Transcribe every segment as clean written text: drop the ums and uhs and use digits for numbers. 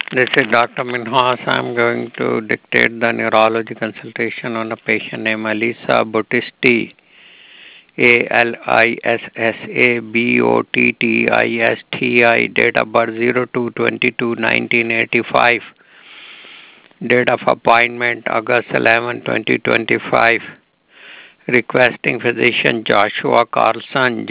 This is Dr. Minhas. I'm going to dictate the neurology consultation on a patient named Alisa Bottisti. ALISSABOTTISTI. Date of birth 02/22/1985. Date of appointment August 11, 2025. Requesting physician Joshua Carlson,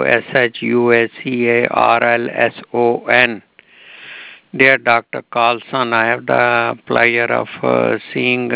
JOSHUACARLSON. Dear Dr. Carlson, I have the pleasure of seeing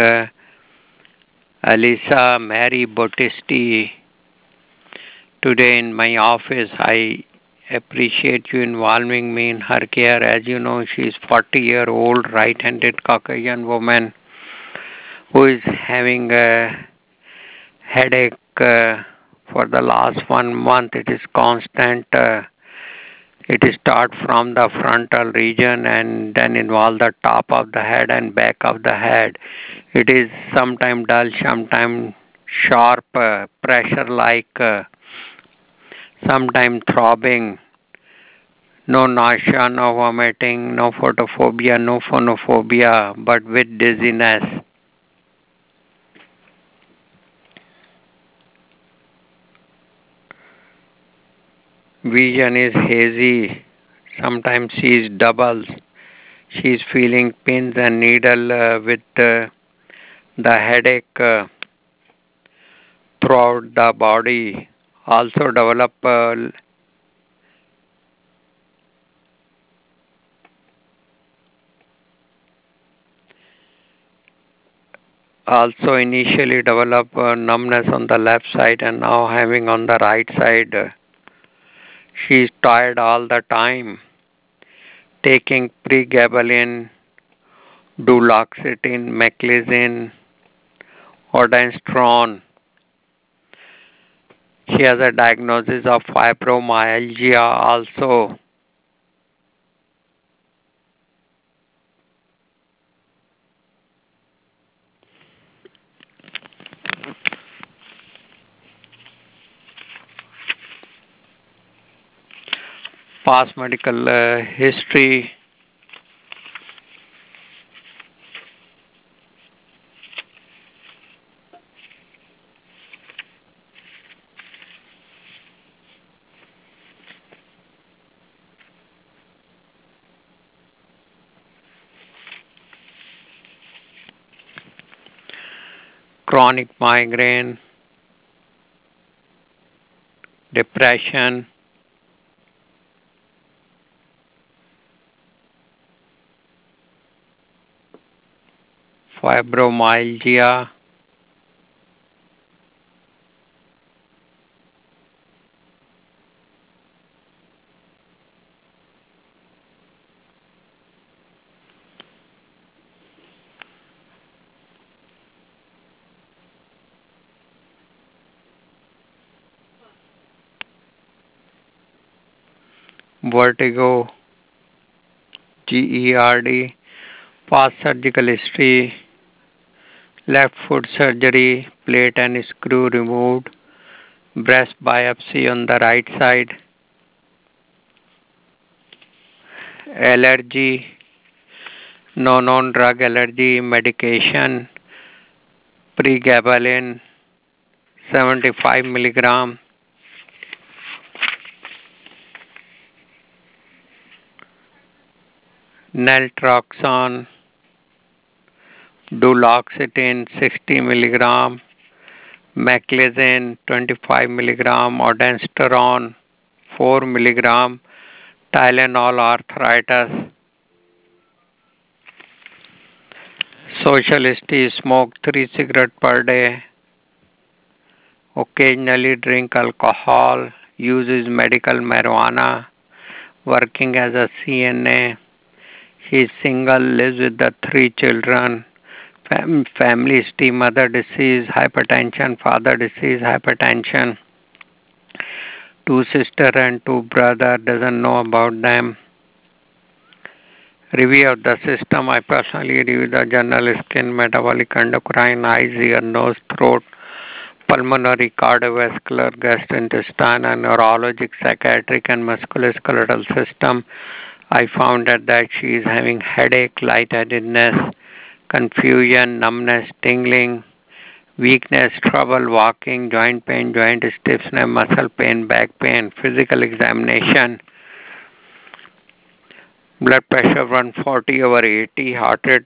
Alisa Mary Bottisti today in my office. I appreciate you involving me in her care. As you know, she is 40-year-old right-handed Caucasian woman who is having a headache for the last 1 month. It is constant. It starts from the frontal region and then involve the top of the head and back of the head. It is sometimes dull, sometimes sharp, pressure like, sometimes throbbing. No nausea, no vomiting, no photophobia, no phonophobia, but with dizziness. Vision is hazy. Sometimes she is doubles. She is feeling pins and needle with the headache throughout the body. Also develop also initially develop numbness on the left side and now having on the right side. She is tired all the time. Taking pregabalin, duloxetine, meclizine, ondansetron. She has a diagnosis of fibromyalgia also. Past medical history. Chronic migraine, depression, fibromyalgia, vertigo, GERD, past surgical history, left foot surgery, plate and screw removed, breast biopsy on the right side, allergy, no known drug allergy medication, pregabalin 75 milligram, naltrexone, duloxetine 60 milligram, meclizine 25 milligram, ondansetron 4 milligram, Tylenol arthritis. Social history: smoke 3 cigarettes per day, occasionally drink alcohol, uses medical marijuana, working as a CNA. He is single, lives with the 3 children. Family history: mother disease, hypertension, father disease, hypertension. 2 sisters and 2 brothers, doesn't know about them. Review of the system: I personally review the general skin, metabolic, endocrine, eyes, ear, nose, throat, pulmonary, cardiovascular, gastrointestinal, and neurologic, psychiatric, and musculoskeletal system. I found out that she is having headache, lightheadedness, confusion, numbness, tingling, weakness, trouble walking, joint pain, joint stiffness, muscle pain, back pain. Physical examination. Blood pressure 140/80, heart rate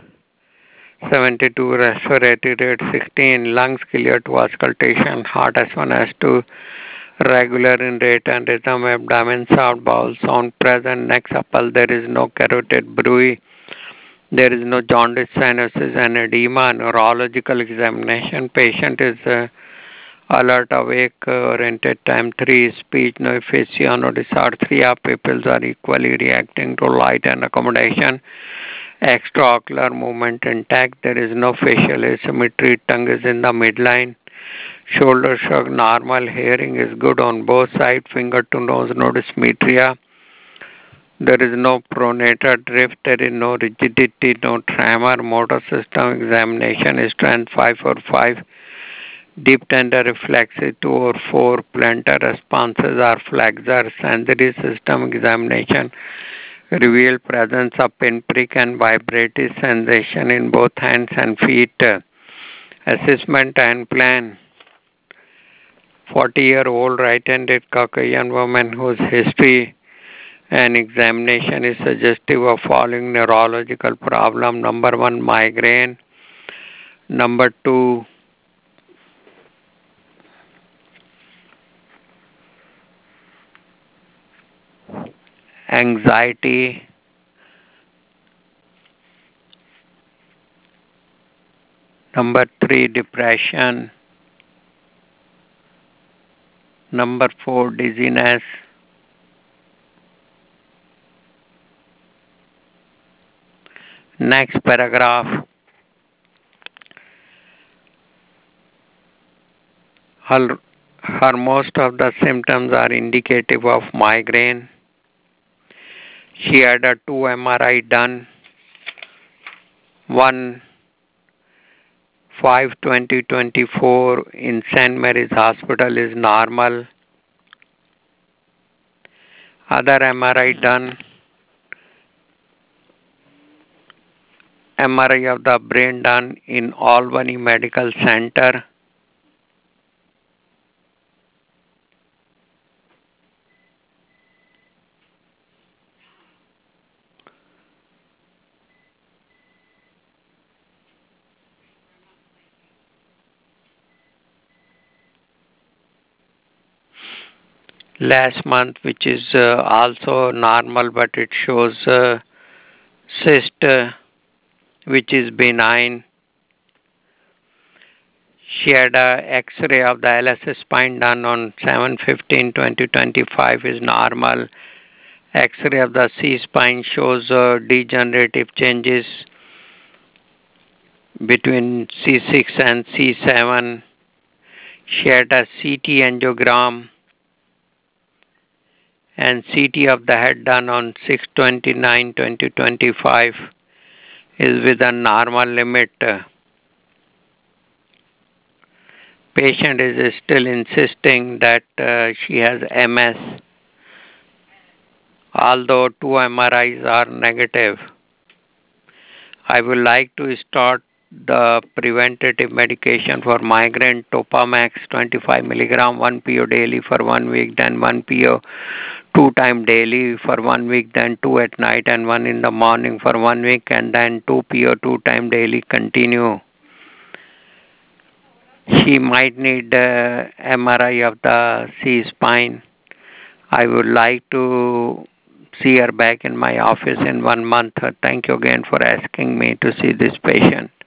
72, respiratory rate 16, lungs clear to auscultation, heart S1, S2, regular in rate and rhythm, abdomen soft, bowel sound present, neck supple, there is no carotid bruit, there is no jaundice, cyanosis and edema. Neurological examination, patient is alert, awake, oriented, time 3, speech, no aphasia, no dysarthria, pupils are equally reacting to light and accommodation, extraocular movement intact, there is no facial asymmetry, tongue is in the midline, shoulder shrug normal, hearing is good on both sides, finger to nose, no dysmetria, there is no pronator drift, there is no rigidity, no tremor, motor system examination, strength 5 or 5, deep tender reflexes 2 or 4, plantar responses are flexor, sensory system examination, reveal presence of pinprick and vibrative sensation in both hands and feet. Assessment and plan. 40-year-old right-handed Caucasian woman whose history and examination is suggestive of following neurological problem. Number 1, migraine. Number 2, anxiety. Number 3, depression. Number 4, dizziness. Next paragraph. Her most of the symptoms are indicative of migraine. She had a 2 MRI done. One 5/20/24 in St. Mary's Hospital is normal. Other MRI done. MRI of the brain done in Albany Medical Center. Last month, which is also normal, but it shows cyst, which is benign. She had a X-ray of the LS spine done on 7/15/2025 is normal. X-ray of the C spine shows degenerative changes between C6 and C7. She had a CT angiogram and CT of the head done on 6/29/2025 is within normal limit. Patient is still insisting that she has MS, although 2 MRIs are negative. I would like to start the preventative medication for migraine, Topamax 25 milligram, 1 PO daily for 1 week, then 1 PO 2 times daily for 1 week, then 2 at night and 1 in the morning for 1 week, and then 2 PO 2 times daily continue. She might need MRI of the C spine. I would like to see her back in my office in 1 month. Thank you again for asking me to see this patient.